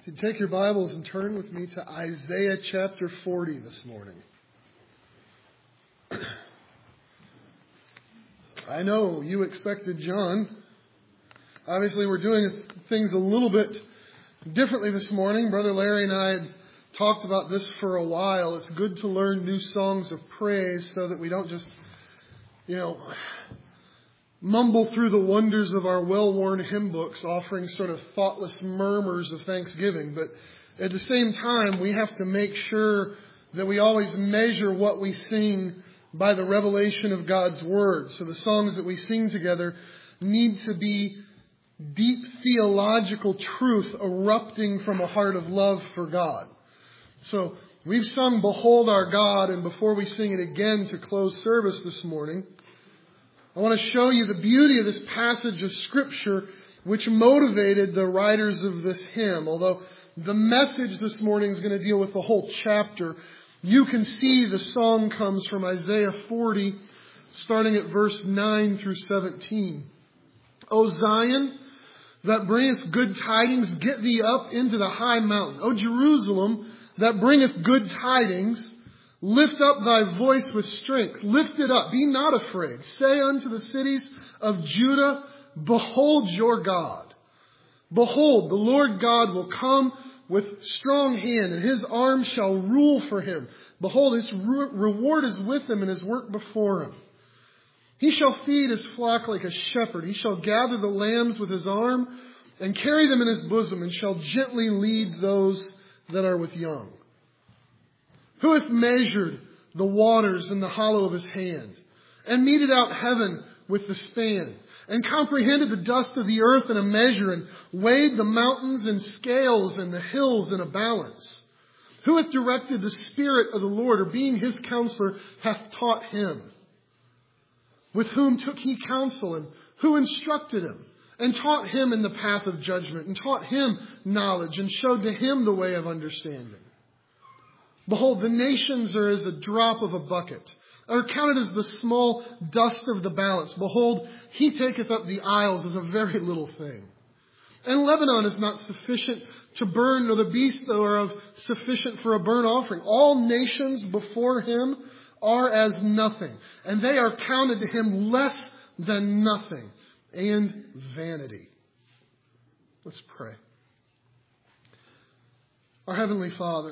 You take your Bibles and turn with me to Isaiah chapter 40 this morning. I know you expected John. Obviously, we're doing things a little bit differently this morning. Brother Larry and I had talked about this for a while. It's good to learn new songs of praise so that we don't just, mumble through the wonders of our well-worn hymn books, offering sort of thoughtless murmurs of thanksgiving. But at the same time, we have to make sure that we always measure what we sing by the revelation of God's Word. So the songs that we sing together need to be deep theological truth erupting from a heart of love for God. So we've sung Behold Our God, and before we sing it again to close service this morning, I want to show you the beauty of this passage of Scripture which motivated the writers of this hymn. Although the message this morning is going to deal with the whole chapter, you can see the song comes from Isaiah 40, starting at verse 9 through 17. O Zion, that bringest good tidings, get thee up into the high mountain. O Jerusalem, that bringeth good tidings, lift up thy voice with strength. Lift it up. Be not afraid. Say unto the cities of Judah, behold your God. Behold, the Lord God will come with strong hand, and his arm shall rule for him. Behold, his reward is with him, and his work before him. He shall feed his flock like a shepherd. He shall gather the lambs with his arm, and carry them in his bosom, and shall gently lead those that are with young. Who hath measured the waters in the hollow of his hand, and meted out heaven with the span, and comprehended the dust of the earth in a measure, and weighed the mountains in scales, and the hills in a balance? Who hath directed the Spirit of the Lord, or being his counselor, hath taught him? With whom took he counsel, and who instructed him, and taught him in the path of judgment, and taught him knowledge, and showed to him the way of understanding? Behold, the nations are as a drop of a bucket, are counted as the small dust of the balance. Behold, he taketh up the isles as a very little thing. And Lebanon is not sufficient to burn, nor the beasts thereof sufficient for a burnt offering. All nations before him are as nothing, and they are counted to him less than nothing, and vanity. Let's pray. Our Heavenly Father,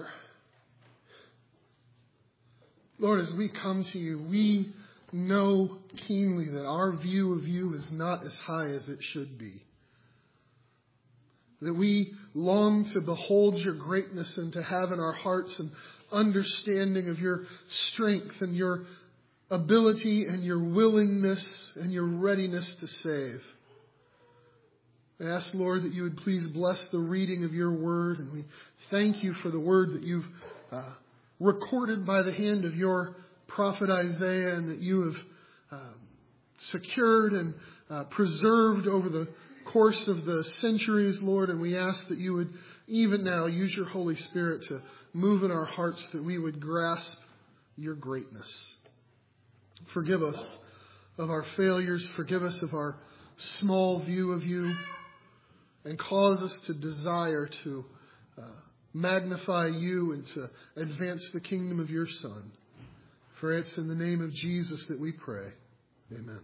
Lord, as we come to you, we know keenly that our view of you is not as high as it should be. That we long to behold your greatness and to have in our hearts an understanding of your strength and your ability and your willingness and your readiness to save. I ask, Lord, that you would please bless the reading of your word, and we thank you for the word that you've recorded by the hand of your prophet Isaiah, and that you have secured and preserved over the course of the centuries, Lord. And we ask that you would even now use your Holy Spirit to move in our hearts, that we would grasp your greatness. Forgive us of our failures. Forgive us of our small view of you, and cause us to desire to magnify you and to advance the kingdom of your Son. For it's in the name of Jesus that we pray. Amen.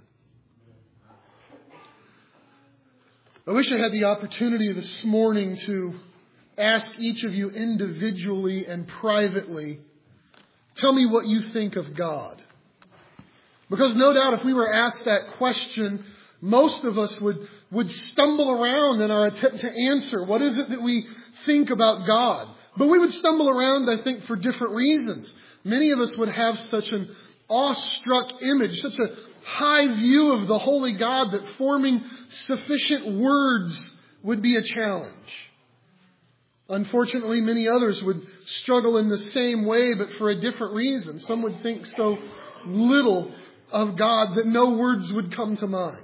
I wish I had the opportunity this morning to ask each of you individually and privately, tell me what you think of God. Because no doubt if we were asked that question, most of us would stumble around in our attempt to answer. What is it that we think about God? But we would stumble around, I think, for different reasons. Many of us would have such an awestruck image, such a high view of the holy God, that forming sufficient words would be a challenge. Unfortunately, many others would struggle in the same way, but for a different reason. Some would think so little of God that no words would come to mind.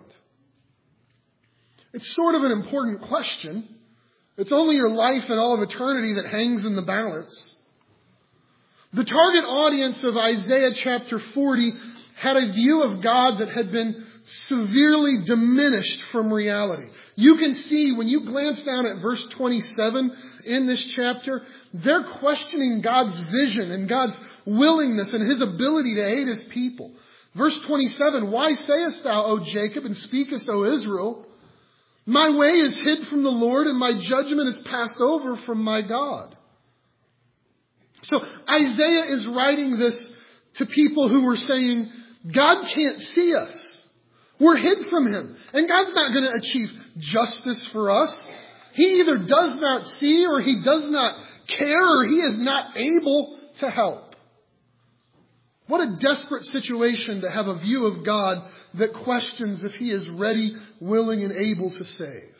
It's sort of an important question. It's only your life and all of eternity that hangs in the balance. The target audience of Isaiah chapter 40 had a view of God that had been severely diminished from reality. You can see when you glance down at verse 27 in this chapter, they're questioning God's vision and God's willingness and His ability to aid His people. Verse 27, why sayest thou, O Jacob, and speakest, O Israel, my way is hid from the Lord, and my judgment is passed over from my God. So Isaiah is writing this to people who were saying, God can't see us. We're hid from Him. And God's not going to achieve justice for us. He either does not see, or He does not care, or He is not able to help. What a desperate situation to have a view of God that questions if He is ready, willing, and able to save.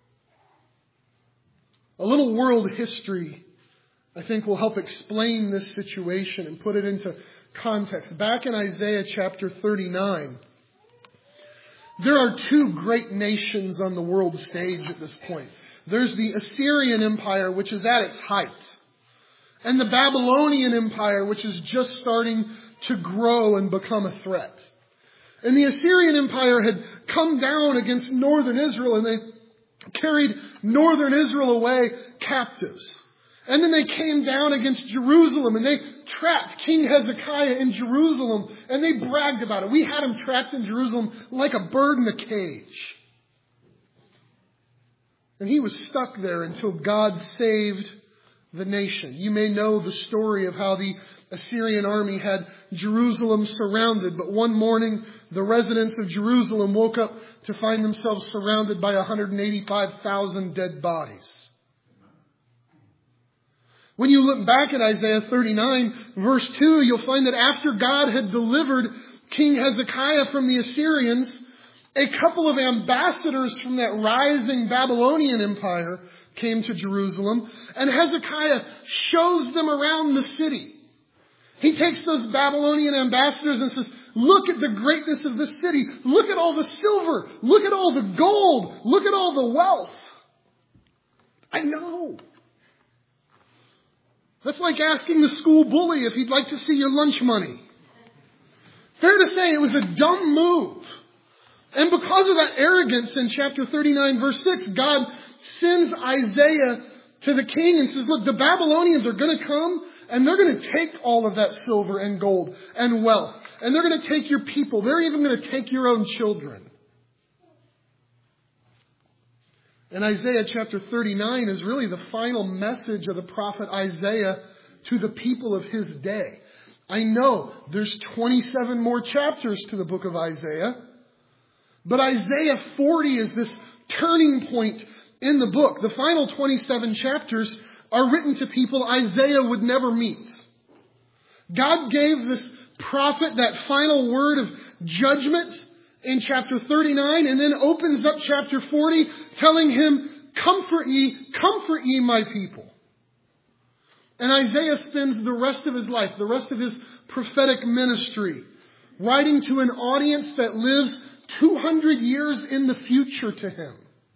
A little world history, I think, will help explain this situation and put it into context. Back in Isaiah chapter 39, there are two great nations on the world stage at this point. There's the Assyrian Empire, which is at its height, and the Babylonian Empire, which is just starting to grow and become a threat. And the Assyrian Empire had come down against northern Israel, and they carried northern Israel away captives. And then they came down against Jerusalem, and they trapped King Hezekiah in Jerusalem, and they bragged about it. We had him trapped in Jerusalem like a bird in a cage. And he was stuck there until God saved the nation. You may know the story of how the Assyrian army had Jerusalem surrounded, but one morning the residents of Jerusalem woke up to find themselves surrounded by 185,000 dead bodies. When you look back at Isaiah 39, verse 2, you'll find that after God had delivered King Hezekiah from the Assyrians, a couple of ambassadors from that rising Babylonian empire came to Jerusalem, and Hezekiah shows them around the city. He takes those Babylonian ambassadors and says, look at the greatness of this city. Look at all the silver. Look at all the gold. Look at all the wealth. I know. That's like asking the school bully if he'd like to see your lunch money. Fair to say it was a dumb move. And because of that arrogance in chapter 39, verse 6, God sends Isaiah to the king and says, look, the Babylonians are going to come, and they're going to take all of that silver and gold and wealth. And they're going to take your people. They're even going to take your own children. And Isaiah chapter 39 is really the final message of the prophet Isaiah to the people of his day. I know there's 27 more chapters to the book of Isaiah. But Isaiah 40 is this turning point in the book. The final 27 chapters are written to people Isaiah would never meet. God gave this prophet that final word of judgment in chapter 39 and then opens up chapter 40 telling him, comfort ye my people. And Isaiah spends the rest of his life, the rest of his prophetic ministry, writing to an audience that lives 200 years in the future to him.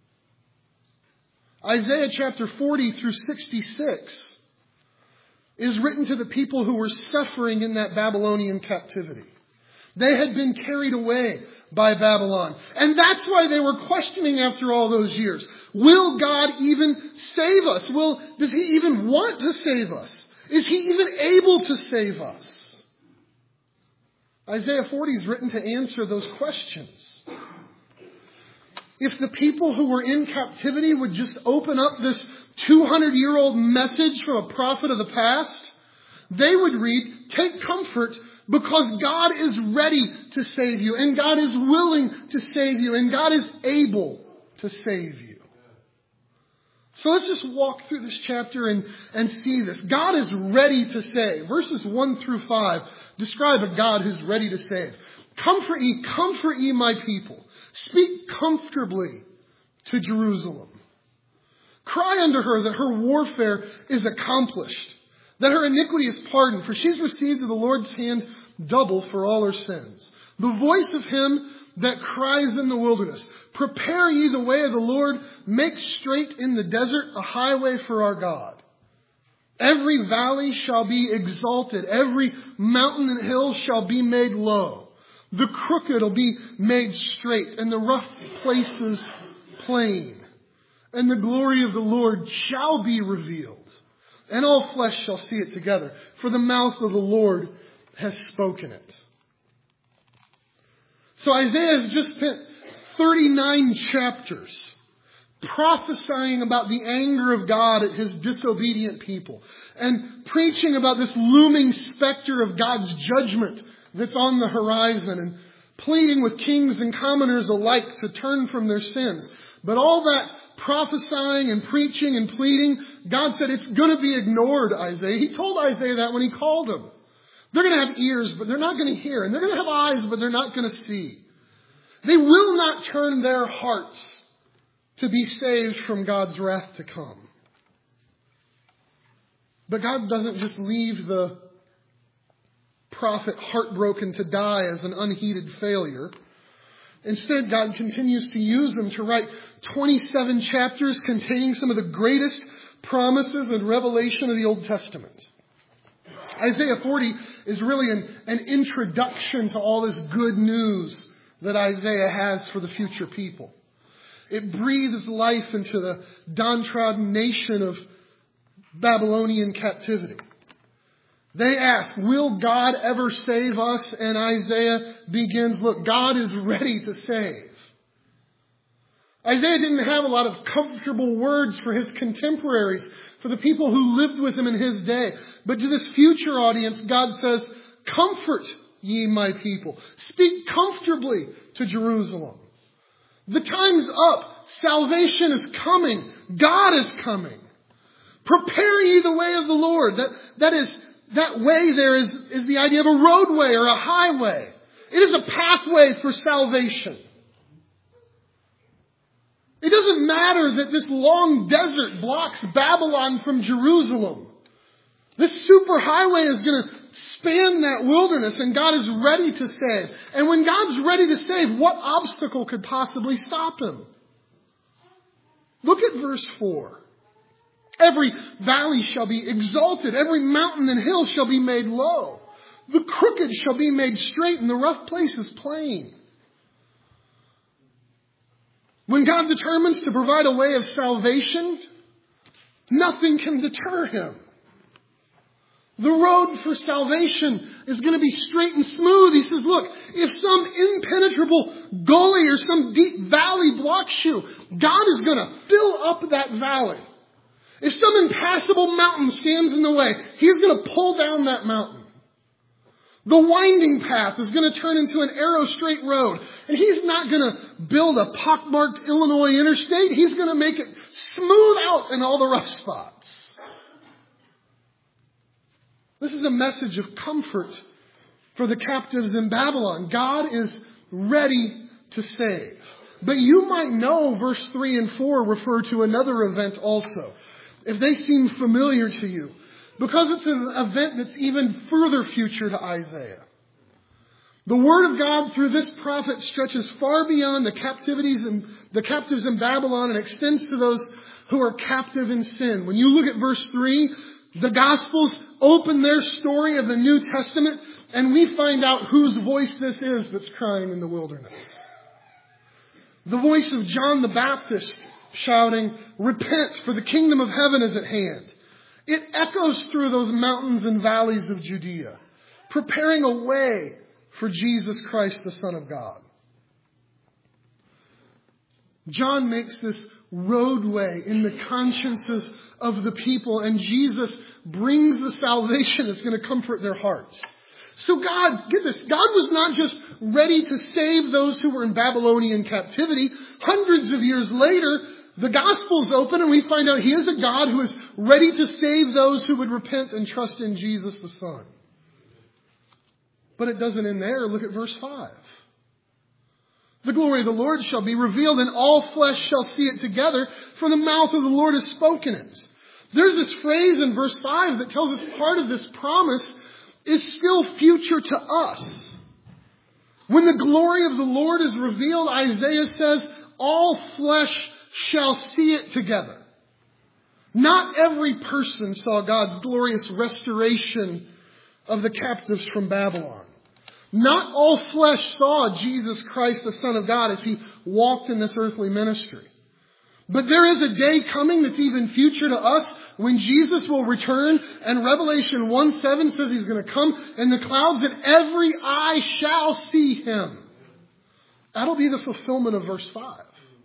Isaiah chapter 40 through 66 is written to the people who were suffering in that Babylonian captivity. They had been carried away by Babylon. And that's why they were questioning after all those years. Will God even save us? Does He even want to save us? Is He even able to save us? Isaiah 40 is written to answer those questions. If the people who were in captivity would just open up this 200-year-old message from a prophet of the past, they would read, take comfort because God is ready to save you, and God is willing to save you, and God is able to save you. So let's just walk through this chapter and see this. God is ready to save. Verses 1 through 5 describe a God who's ready to save. Comfort ye my people. Speak comfortably to Jerusalem. Cry unto her that her warfare is accomplished, that her iniquity is pardoned, for she's received of the Lord's hand double for all her sins. The voice of him that cries in the wilderness, prepare ye the way of the Lord, make straight in the desert a highway for our God. Every valley shall be exalted, every mountain and hill shall be made low. The crooked will be made straight, and the rough places plain. And the glory of the Lord shall be revealed, and all flesh shall see it together. For the mouth of the Lord has spoken it. So Isaiah has just spent 39 chapters prophesying about the anger of God at his disobedient people, and preaching about this looming specter of God's judgment that's on the horizon, and pleading with kings and commoners alike to turn from their sins. But all that prophesying and preaching and pleading, God said it's going to be ignored, Isaiah. He told Isaiah that when he called him. They're going to have ears, but they're not going to hear. And they're going to have eyes, but they're not going to see. They will not turn their hearts to be saved from God's wrath to come. But God doesn't just leave the prophet heartbroken to die as an unheeded failure. Instead, God continues to use him to write 27 chapters containing some of the greatest promises and revelation of the Old Testament. Isaiah 40 is really an introduction to all this good news that Isaiah has for the future people. It breathes life into the downtrodden nation of Babylonian captivity. They ask, will God ever save us? And Isaiah begins, look, God is ready to save. Isaiah didn't have a lot of comfortable words for his contemporaries, for the people who lived with him in his day. But to this future audience, God says, comfort ye my people. Speak comfortably to Jerusalem. The time's up. Salvation is coming. God is coming. Prepare ye the way of the Lord. That way there is the idea of a roadway or a highway. It is a pathway for salvation. It doesn't matter that this long desert blocks Babylon from Jerusalem. This superhighway is going to span that wilderness, and God is ready to save. And when God's ready to save, what obstacle could possibly stop him? Look at verse 4. Every valley shall be exalted. Every mountain and hill shall be made low. The crooked shall be made straight, and the rough places plain. When God determines to provide a way of salvation, nothing can deter him. The road for salvation is going to be straight and smooth. He says, look, if some impenetrable gully or some deep valley blocks you, God is going to fill up that valley. If some impassable mountain stands in the way, He's going to pull down that mountain. The winding path is going to turn into an arrow straight road. And He's not going to build a pockmarked Illinois interstate. He's going to make it smooth out in all the rough spots. This is a message of comfort for the captives in Babylon. God is ready to save. But you might know verse 3 and 4 refer to another event also, if they seem familiar to you, because it's an event that's even further future to Isaiah. The word of God through this prophet stretches far beyond the captives in Babylon and extends to those who are captive in sin. When you look at verse 3, the Gospels open their story of the New Testament, and we find out whose voice this is that's crying in the wilderness. The voice of John the Baptist shouting, "Repent, for the kingdom of heaven is at hand." It echoes through those mountains and valleys of Judea, preparing a way for Jesus Christ, the Son of God. John makes this roadway in the consciences of the people, and Jesus brings the salvation that's going to comfort their hearts. So God, get this, God was not just ready to save those who were in Babylonian captivity. Hundreds of years later, the Gospels open and we find out He is a God who is ready to save those who would repent and trust in Jesus the Son. But it doesn't end there. Look at verse 5. The glory of the Lord shall be revealed, and all flesh shall see it together, for the mouth of the Lord has spoken it. There's this phrase in verse 5 that tells us part of this promise is still future to us. When the glory of the Lord is revealed, Isaiah says, all flesh shall see it together. Not every person saw God's glorious restoration of the captives from Babylon. Not all flesh saw Jesus Christ, the Son of God, as he walked in this earthly ministry. But there is a day coming that's even future to us when Jesus will return, and Revelation 1:7 says he's going to come in the clouds and every eye shall see him. That'll be the fulfillment of verse 5.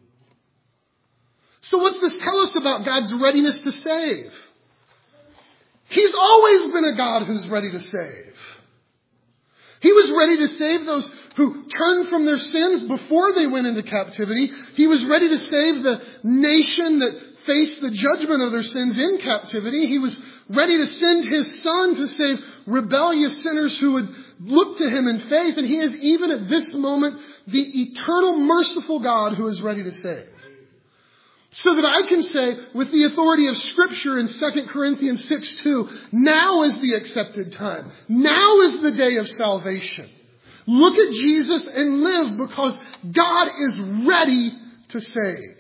So what's this tell us about God's readiness to save? He's always been a God who's ready to save. He was ready to save those who turned from their sins before they went into captivity. He was ready to save the nation that faced the judgment of their sins in captivity. He was ready to send his Son to save rebellious sinners who would look to him in faith. And he is even at this moment the eternal merciful God who is ready to save. So that I can say, with the authority of Scripture in 2 Corinthians 6:2, now is the accepted time. Now is the day of salvation. Look at Jesus and live, because God is ready to save.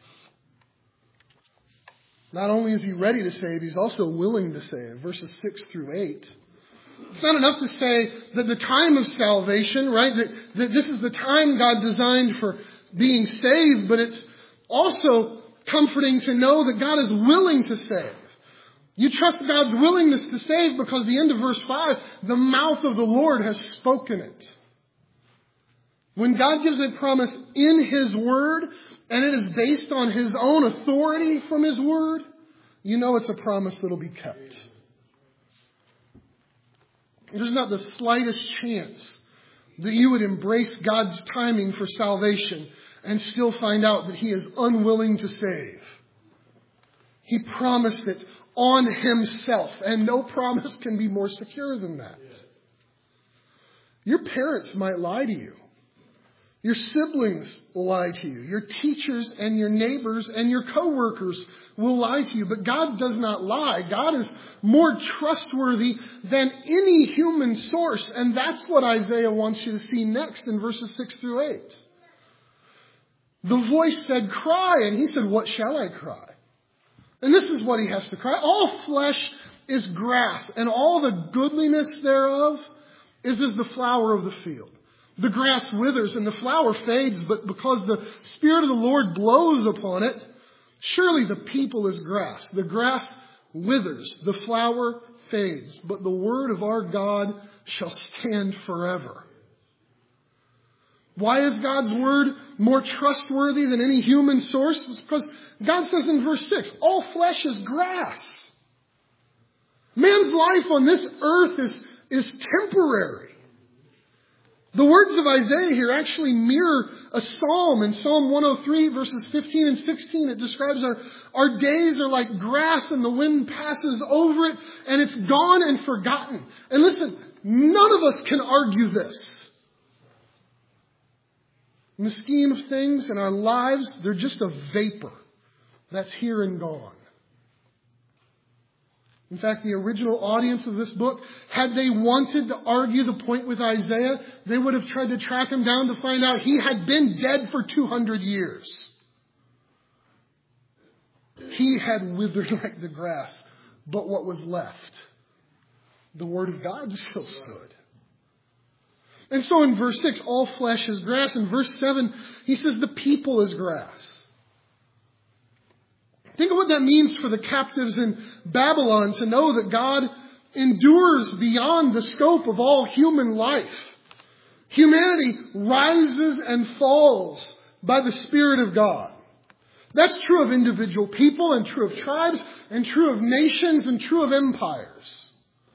Not only is he ready to save, he's also willing to save. Verses 6 through 8. It's not enough to say that the time of salvation, right, that this is the time God designed for being saved, but it's also comforting to know that God is willing to save. You trust God's willingness to save because the end of verse 5, the mouth of the Lord has spoken it. When God gives a promise in his word, and it is based on his own authority from his word, you know it's a promise that will be kept. There's not the slightest chance that you would embrace God's timing for salvation and still find out that he is unwilling to save. He promised it on himself, and no promise can be more secure than that. Your parents might lie to you. Your siblings will lie to you. Your teachers and your neighbors and your coworkers will lie to you. But God does not lie. God is more trustworthy than any human source. And that's what Isaiah wants you to see next in verses 6 through 8. The voice said, cry. And he said, what shall I cry? And this is what he has to cry. All flesh is grass, and all the goodliness thereof is as the flower of the field. The grass withers and the flower fades, but because the Spirit of the Lord blows upon it, surely the people is grass. The grass withers, the flower fades, but the word of our God shall stand forever. Why is God's word more trustworthy than any human source? It's because God says in verse 6, all flesh is grass. Man's life on this earth is temporary. The words of Isaiah here actually mirror a psalm. In Psalm 103, verses 15 and 16, it describes our days are like grass and the wind passes over it and it's gone and forgotten. And listen, none of us can argue this. In the scheme of things in our lives, they're just a vapor that's here and gone. In fact, the original audience of this book, had they wanted to argue the point with Isaiah, they would have tried to track him down to find out he had been dead for 200 years. He had withered like the grass, but what was left? The word of God still stood. And so in verse 6, all flesh is grass. In verse 7, he says the people is grass. Think of what that means for the captives in Babylon to know that God endures beyond the scope of all human life. Humanity rises and falls by the Spirit of God. That's true of individual people and true of tribes and true of nations and true of empires.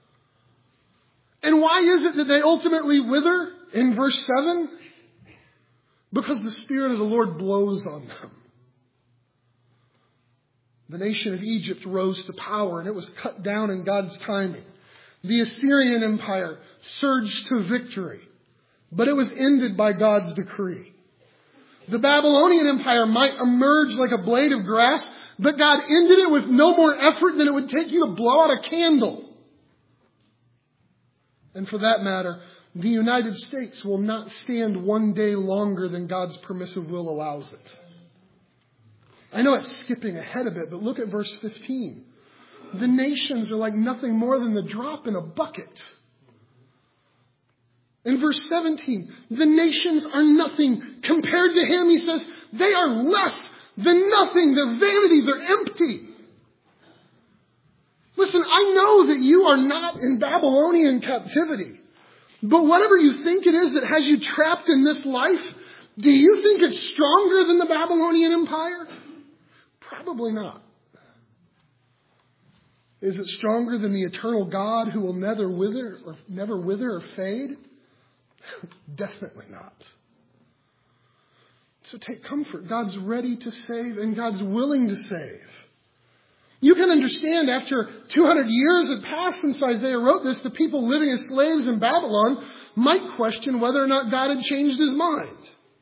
And why is it that they ultimately wither in verse 7? Because the Spirit of the Lord blows on them. The nation of Egypt rose to power and it was cut down in God's timing. The Assyrian Empire surged to victory, but it was ended by God's decree. The Babylonian Empire might emerge like a blade of grass, but God ended it with no more effort than it would take you to blow out a candle. And for that matter, the United States will not stand one day longer than God's permissive will allows it. I know it's skipping ahead a bit, but look at verse 15. The nations are like nothing more than the drop in a bucket. In verse 17, the nations are nothing. Compared to him, he says, they are less than nothing. They're vanity. They're empty. Listen, I know that you are not in Babylonian captivity. But whatever you think it is that has you trapped in this life, do you think it's stronger than the Babylonian Empire? Probably not. Is it stronger than the eternal God who will never wither or fade? Definitely not. So take comfort. God's ready to save and God's willing to save. You can understand after 200 years had passed since Isaiah wrote this, the people living as slaves in Babylon might question whether or not God had changed his mind.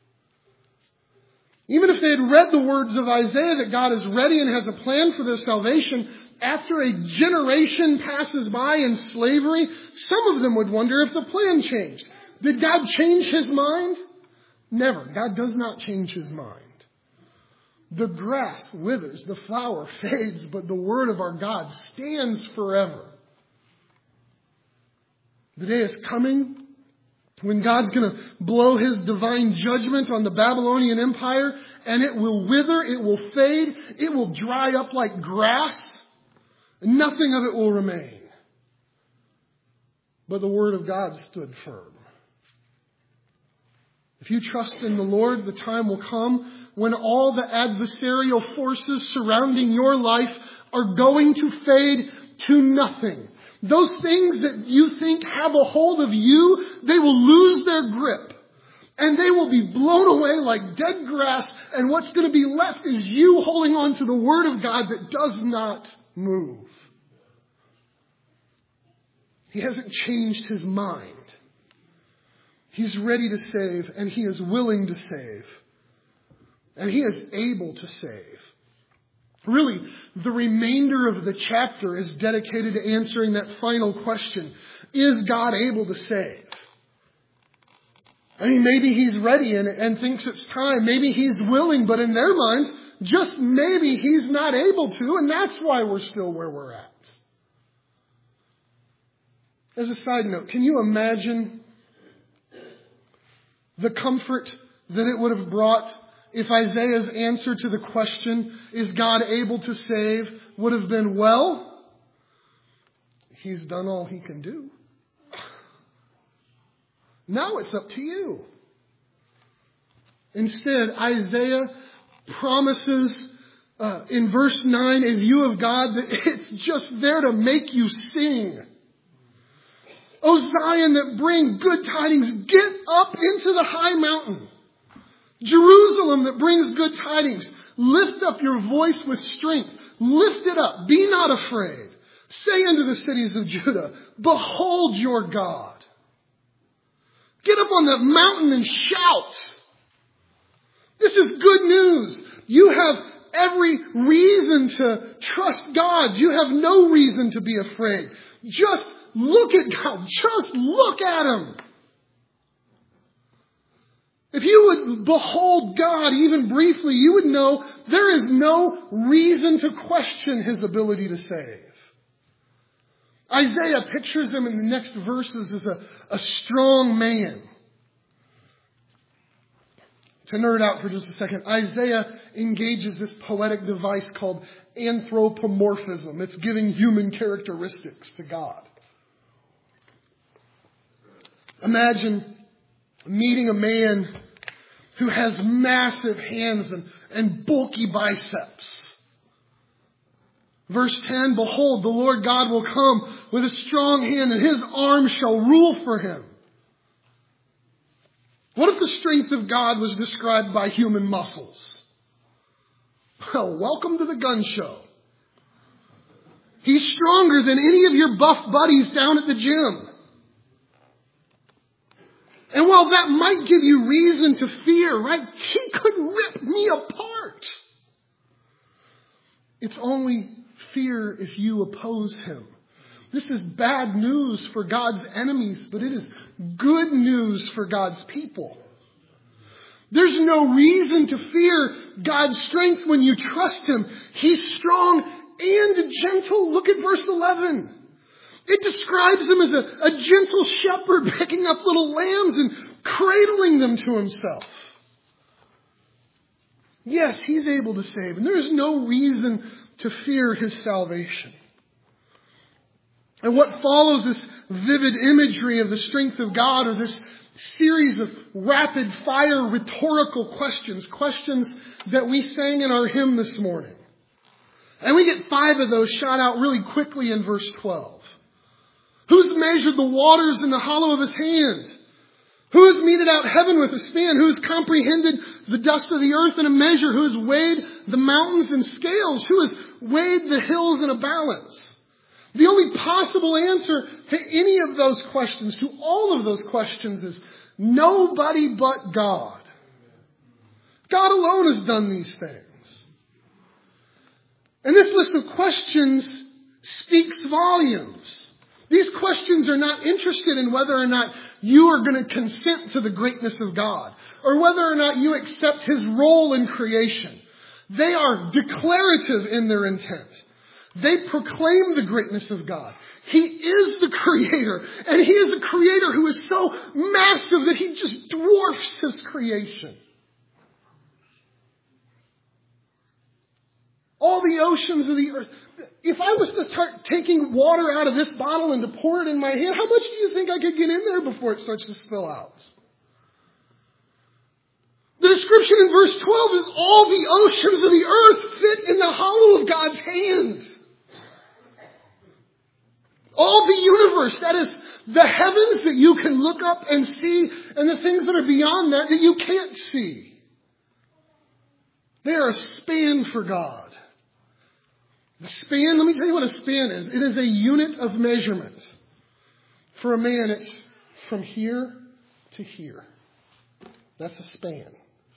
Even if they had read the words of Isaiah that God is ready and has a plan for their salvation, after a generation passes by in slavery, some of them would wonder if the plan changed. Did God change his mind? Never. God does not change his mind. The grass withers, the flower fades, but the word of our God stands forever. The day is coming when God's going to blow his divine judgment on the Babylonian Empire, and it will wither, it will fade, it will dry up like grass, and nothing of it will remain. But the word of God stood firm. If you trust in the Lord, the time will come when all the adversarial forces surrounding your life are going to fade to nothing. Those things that you think have a hold of you, they will lose their grip. And they will be blown away like dead grass. And what's going to be left is you holding on to the Word of God that does not move. He hasn't changed his mind. He's ready to save, and he is willing to save. And he is able to save. Really, the remainder of the chapter is dedicated to answering that final question. Is God able to save? I mean, maybe he's ready and thinks it's time. Maybe he's willing, but in their minds, just maybe he's not able to, and that's why we're still where we're at. As a side note, can you imagine the comfort that it would have brought if Isaiah's answer to the question, is God able to save, would have been, well, he's done all he can do. Now it's up to you. Instead, Isaiah promises in verse 9 a view of God that it's just there to make you sing. O Zion that bring good tidings, get up into the high mountain. Jerusalem that brings good tidings, lift up your voice with strength. Lift it up. Be not afraid. Say unto the cities of Judah, behold your God. Get up on that mountain and shout. This is good news. You have every reason to trust God. You have no reason to be afraid. Just look at God. Just look at him. If you would behold God even briefly, you would know there is no reason to question his ability to save. Isaiah pictures him in the next verses as a strong man. To nerd out for just a second, Isaiah engages this poetic device called anthropomorphism. It's giving human characteristics to God. Imagine meeting a man who has massive hands and bulky biceps. Verse 10, behold, the Lord God will come with a strong hand, and his arm shall rule for him. What if the strength of God was described by human muscles? Well, welcome to the gun show. He's stronger than any of your buff buddies down at the gym. And while that might give you reason to fear, right, he could rip me apart. It's only fear if you oppose him. This is bad news for God's enemies, but it is good news for God's people. There's no reason to fear God's strength when you trust him. He's strong and gentle. Look at verse 11. It describes him as a gentle shepherd picking up little lambs and cradling them to himself. Yes, he's able to save, and there's no reason to fear his salvation. And what follows this vivid imagery of the strength of God are this series of rapid-fire rhetorical questions that we sang in our hymn this morning. And we get 5 of those shot out really quickly in verse 12. Who's measured the waters in the hollow of his hand? Who has meted out heaven with a span? Who has comprehended the dust of the earth in a measure? Who has weighed the mountains in scales? Who has weighed the hills in a balance? The only possible answer to any of those questions, to all of those questions, is nobody but God. God alone has done these things. And this list of questions speaks volumes. These questions are not interested in whether or not you are going to consent to the greatness of God, or whether or not you accept his role in creation. They are declarative in their intent. They proclaim the greatness of God. He is the creator, and he is a creator who is so massive that he just dwarfs his creation. All the oceans of the earth. If I was to start taking water out of this bottle and to pour it in my hand, how much do you think I could get in there before it starts to spill out? The description in verse 12 is all the oceans of the earth fit in the hollow of God's hand. All the universe, that is the heavens that you can look up and see, and the things that are beyond that you can't see. They are a span for God. The span, let me tell you what a span is. It is a unit of measurement. For a man, it's from here to here. That's a span.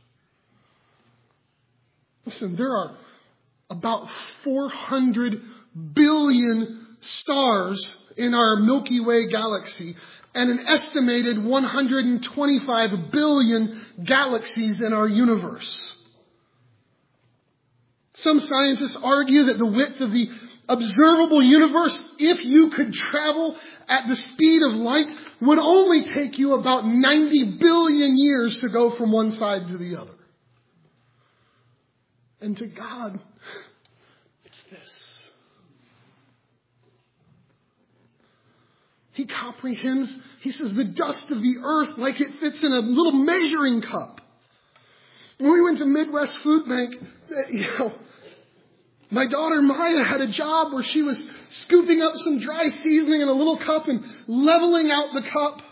Listen, there are about 400 billion stars in our Milky Way galaxy and an estimated 125 billion galaxies in our universe. Some scientists argue that the width of the observable universe, if you could travel at the speed of light, would only take you about 90 billion years to go from one side to the other. And to God, it's this. He comprehends, he says, the dust of the earth like it fits in a little measuring cup. When we went to Midwest Food Bank, my daughter Maya had a job where she was scooping up some dry seasoning in a little cup and leveling out the cup.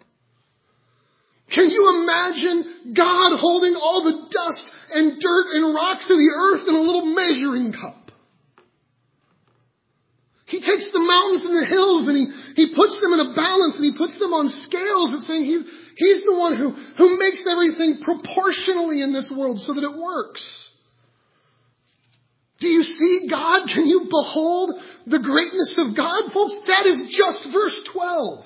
Can you imagine God holding all the dust and dirt and rocks of the earth in a little measuring cup? He takes the mountains and the hills and he puts them in a balance and he puts them on scales. It's saying he's the one who makes everything proportionally in this world so that it works. Do you see God? Can you behold the greatness of God? Folks, that is just verse 12.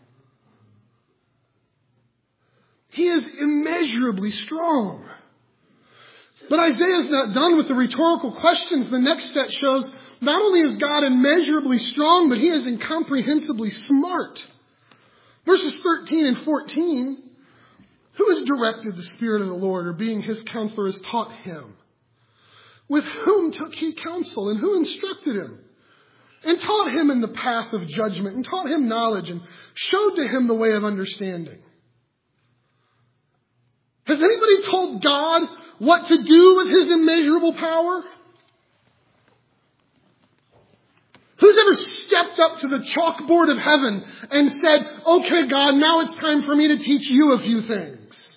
He is immeasurably strong. But Isaiah is not done with the rhetorical questions. The next set shows not only is God immeasurably strong, but he is incomprehensibly smart. Verses 13 and 14, who has directed the Spirit of the Lord, or being his counselor has taught him? With whom took he counsel, and who instructed him? And taught him in the path of judgment, and taught him knowledge, and showed to him the way of understanding. Has anybody told God what to do with his immeasurable power? Who's ever stepped up to the chalkboard of heaven and said, okay, God, now it's time for me to teach you a few things?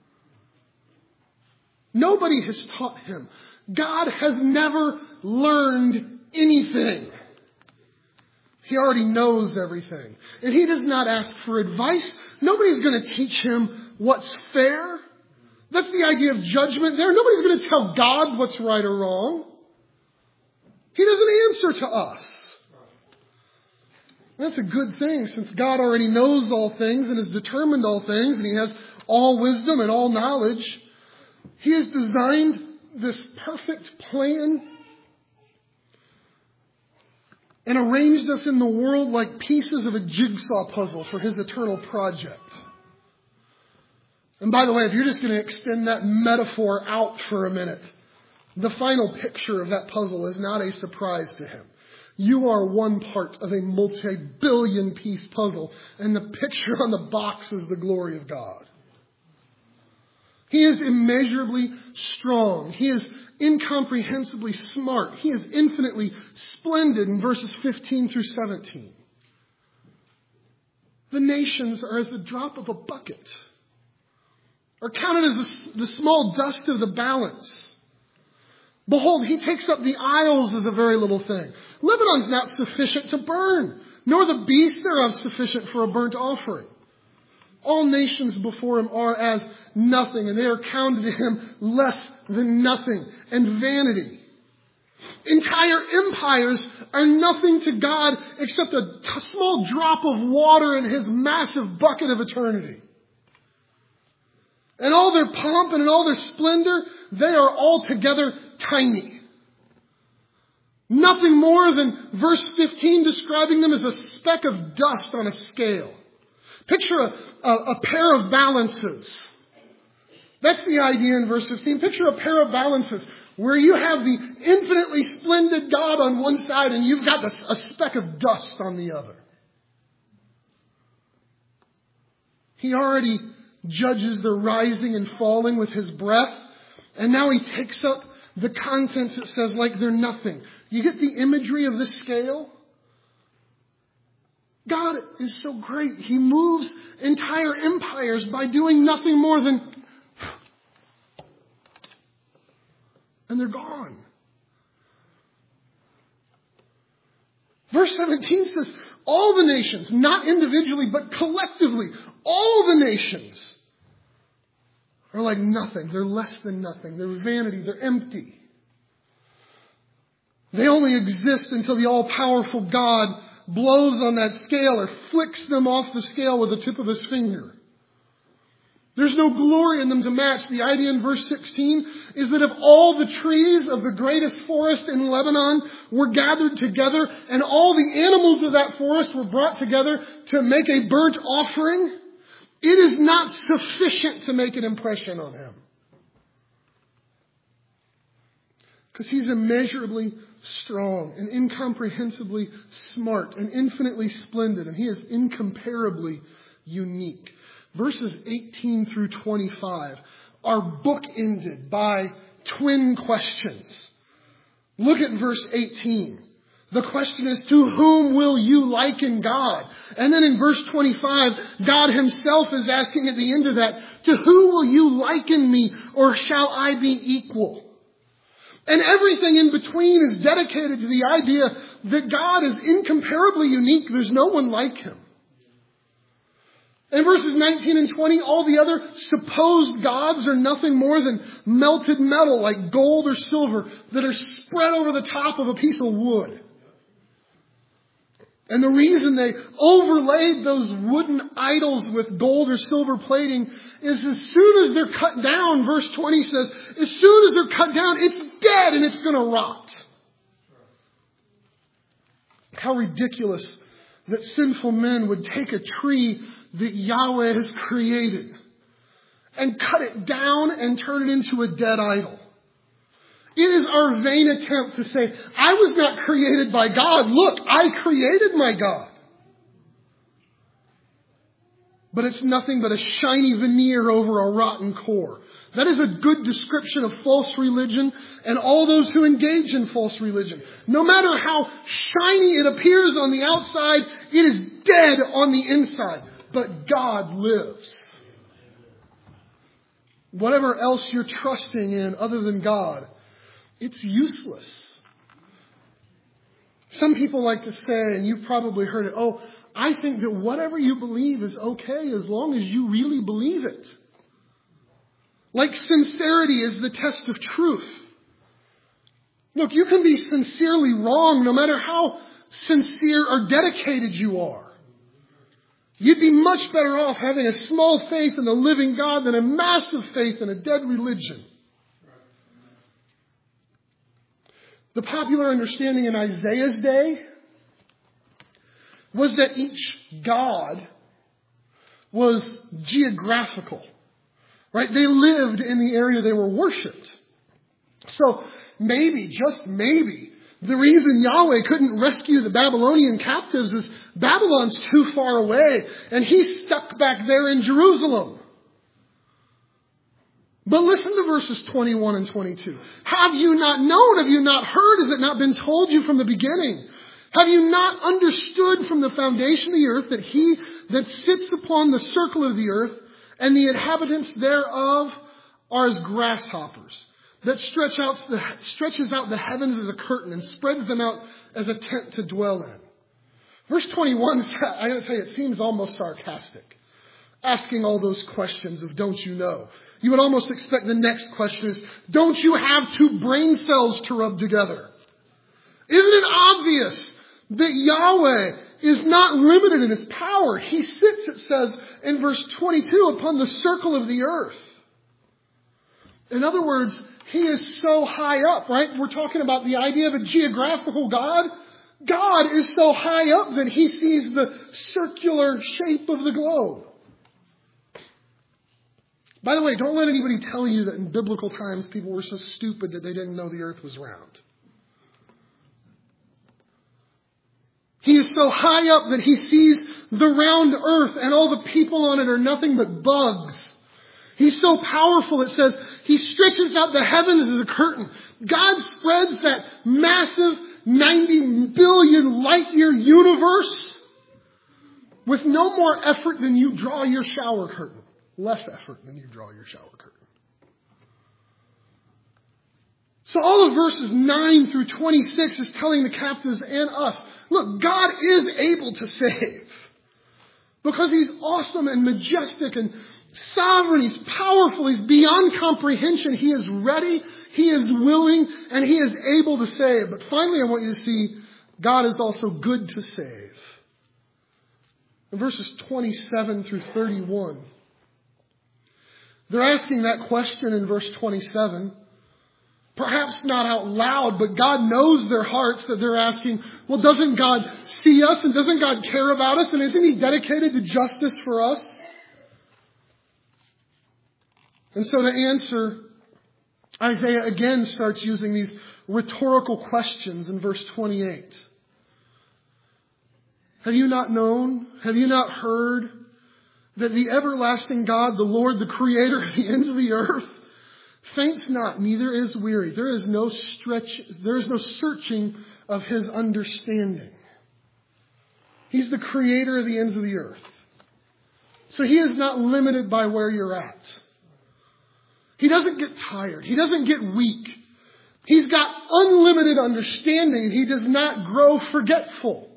Nobody has taught him. God has never learned anything. He already knows everything. And he does not ask for advice. Nobody's going to teach him what's fair. That's the idea of judgment there. Nobody's going to tell God what's right or wrong. He doesn't answer to us. That's a good thing, since God already knows all things and has determined all things, and he has all wisdom and all knowledge. He has designed this perfect plan. and arranged us in the world like pieces of a jigsaw puzzle for His eternal project. And by the way, if you're just going to extend that metaphor out for a minute, the final picture of that puzzle is not a surprise to Him. You are one part of a multi-billion piece puzzle, and the picture on the box is the glory of God. He is immeasurably strong. He is incomprehensibly smart. He is infinitely splendid in verses 15 through 17. The nations are as the drop of a bucket, are counted as the small dust of the balance. Behold, He takes up the isles as a very little thing. Lebanon's not sufficient to burn, nor the beast thereof sufficient for a burnt offering. All nations before Him are as nothing, and they are counted to Him less than nothing and vanity. Entire empires are nothing to God except a small drop of water in His massive bucket of eternity. And all their pomp and all their splendor, they are altogether tiny. Nothing more than verse 15 describing them as a speck of dust on a scale. Picture a pair of balances. That's the idea in verse 15. Picture a pair of balances where you have the infinitely splendid God on one side and you've got a speck of dust on the other. He already judges the rising and falling with His breath. And now He takes up the contents, it says, like they're nothing. You get the imagery of this scale? God is so great. He moves entire empires by doing nothing more than... and they're gone. Verse 17 says, all the nations, not individually, but collectively, all the nations are like nothing. They're less than nothing. They're vanity. They're empty. They only exist until the all-powerful God blows on that scale or flicks them off the scale with the tip of His finger. There's no glory in them to match. The idea in verse 16 is that if all the trees of the greatest forest in Lebanon were gathered together and all the animals of that forest were brought together to make a burnt offering, it is not sufficient to make an impression on Him. Because He's immeasurably strong and incomprehensibly smart and infinitely splendid, and He is incomparably unique. Verses 18 through 25 are bookended by twin questions. Look at verse 18. The question is, to whom will you liken God? And then in verse 25, God Himself is asking at the end of that, to who will you liken me, or shall I be equal? And everything in between is dedicated to the idea that God is incomparably unique. There's no one like Him. In verses 19 and 20, all the other supposed gods are nothing more than melted metal like gold or silver that are spread over the top of a piece of wood. And the reason they overlaid those wooden idols with gold or silver plating is as soon as they're cut down, verse 20 says, as soon as they're cut down, it's dead and it's going to rot. How ridiculous that sinful men would take a tree that Yahweh has created and cut it down and turn it into a dead idol. It is our vain attempt to say, I was not created by God. Look, I created my God. But it's nothing but a shiny veneer over a rotten core. That is a good description of false religion and all those who engage in false religion. No matter how shiny it appears on the outside, it is dead on the inside. But God lives. Whatever else you're trusting in other than God, it's useless. Some people like to say, and you've probably heard it, oh, I think that whatever you believe is okay as long as you really believe it. Like sincerity is the test of truth. Look, you can be sincerely wrong no matter how sincere or dedicated you are. You'd be much better off having a small faith in the living God than a massive faith in a dead religion. The popular understanding in Isaiah's day was that each god was geographical. Right? They lived in the area they were worshipped. So maybe, just maybe, the reason Yahweh couldn't rescue the Babylonian captives is Babylon's too far away and he's stuck back there in Jerusalem. But listen to verses 21 and 22. Have you not known? Have you not heard? Has it not been told you from the beginning? Have you not understood from the foundation of the earth that he that sits upon the circle of the earth and the inhabitants thereof are as grasshoppers, that stretches out the heavens as a curtain and spreads them out as a tent to dwell in? Verse 21, I gotta tell you, it seems almost sarcastic. Asking all those questions of don't you know? You would almost expect the next question is, don't you have two brain cells to rub together? Isn't it obvious that Yahweh is not limited in his power? He sits, it says in verse 22, upon the circle of the earth. In other words, he is so high up, right? We're talking about the idea of a geographical God. God is so high up that he sees the circular shape of the globe. By the way, don't let anybody tell you that in biblical times people were so stupid that they didn't know the earth was round. He is so high up that he sees the round earth and all the people on it are nothing but bugs. He's so powerful, it says, he stretches out the heavens as a curtain. God spreads that massive 90 billion light year universe with no more effort than you draw your shower curtain. Less effort than you draw your shower curtain. So all of verses 9 through 26 is telling the captives and us, look, God is able to save. Because he's awesome and majestic and sovereign. He's powerful. He's beyond comprehension. He is ready. He is willing. And he is able to save. But finally, I want you to see God is also good to save. In verses 27 through 31, they're asking that question in verse 27. Perhaps not out loud, but God knows their hearts that they're asking, well, doesn't God see us and doesn't God care about us and isn't he dedicated to justice for us? And so to answer, Isaiah again starts using these rhetorical questions in verse 28. Have you not known? Have you not heard that the everlasting God, the Lord, the creator of the ends of the earth, faints not, neither is weary. There is no searching of his understanding. He's the creator of the ends of the earth. So he is not limited by where you're at. He doesn't get tired. He doesn't get weak. He's got unlimited understanding. He does not grow forgetful.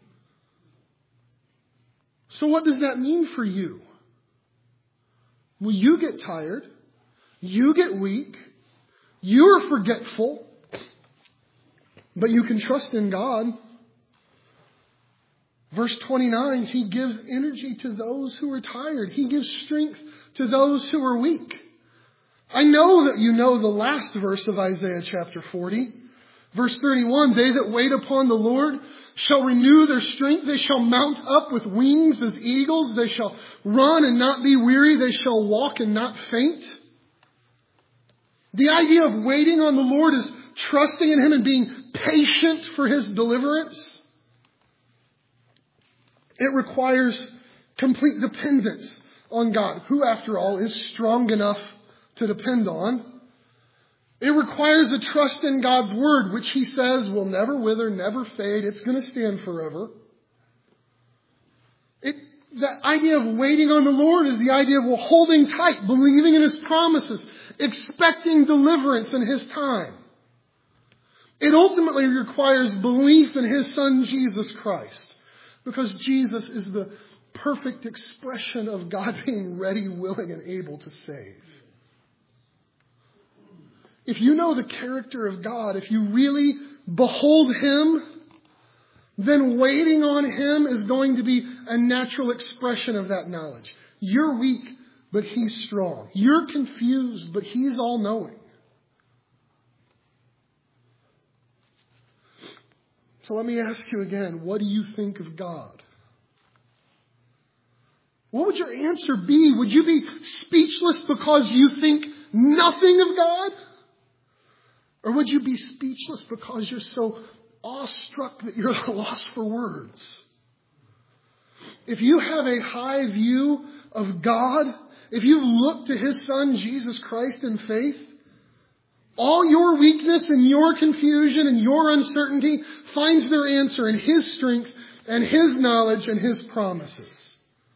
So what does that mean for you? Well, you get tired. You get weak. You're forgetful. But you can trust in God. Verse 29, he gives energy to those who are tired. He gives strength to those who are weak. I know that you know the last verse of Isaiah chapter 40. Verse 31, they that wait upon the Lord shall renew their strength. They shall mount up with wings as eagles. They shall run and not be weary. They shall walk and not faint. The idea of waiting on the Lord is trusting in him and being patient for his deliverance. It requires complete dependence on God, who after all is strong enough to depend on. It requires a trust in God's word, which he says will never wither, never fade. It's going to stand forever. The idea of waiting on the Lord is the idea of holding tight, believing in his promises, expecting deliverance in his time. It ultimately requires belief in his Son, Jesus Christ, because Jesus is the perfect expression of God being ready, willing, and able to save. If you know the character of God, if you really behold him, then waiting on him is going to be a natural expression of that knowledge. You're weak, but he's strong. You're confused, but he's all-knowing. So let me ask you again, what do you think of God? What would your answer be? Would you be speechless because you think nothing of God? Or would you be speechless because you're so awestruck that you're at a loss for words? If you have a high view of God, if you look to His Son, Jesus Christ, in faith, all your weakness and your confusion and your uncertainty finds their answer in His strength and His knowledge and His promises.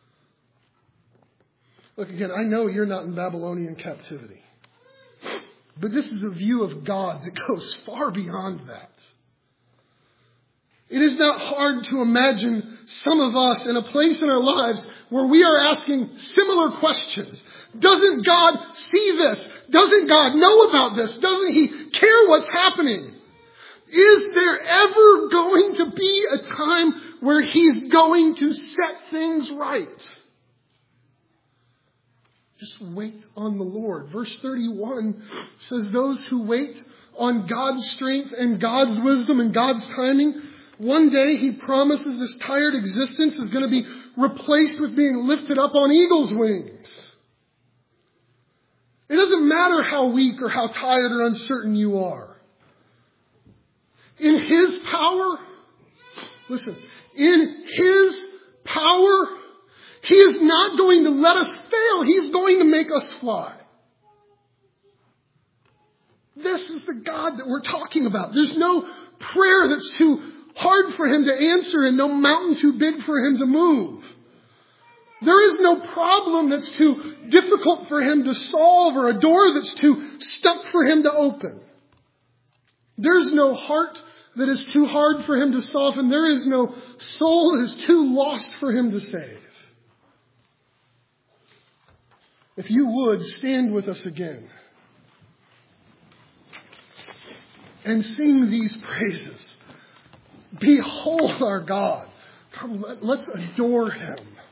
Look, again, I know you're not in Babylonian captivity. But this is a view of God that goes far beyond that. It is not hard to imagine some of us in a place in our lives where we are asking similar questions. Doesn't God see this? Doesn't God know about this? Doesn't He care what's happening? Is there ever going to be a time where He's going to set things right? Just wait on the Lord. Verse 31 says those who wait on God's strength and God's wisdom and God's timing, one day He promises this tired existence is going to be replaced with being lifted up on eagle's wings. It doesn't matter how weak or how tired or uncertain you are. In His power, listen, in His power, He is not going to let us fail. He's going to make us fly. This is the God that we're talking about. There's no prayer that's too hard for Him to answer and no mountain too big for Him to move. There is no problem that's too difficult for Him to solve or a door that's too stuck for Him to open. There's no heart that is too hard for Him to soften. There is no soul that is too lost for Him to save. If you would, stand with us again and sing these praises. Behold our God. Come, let's adore Him.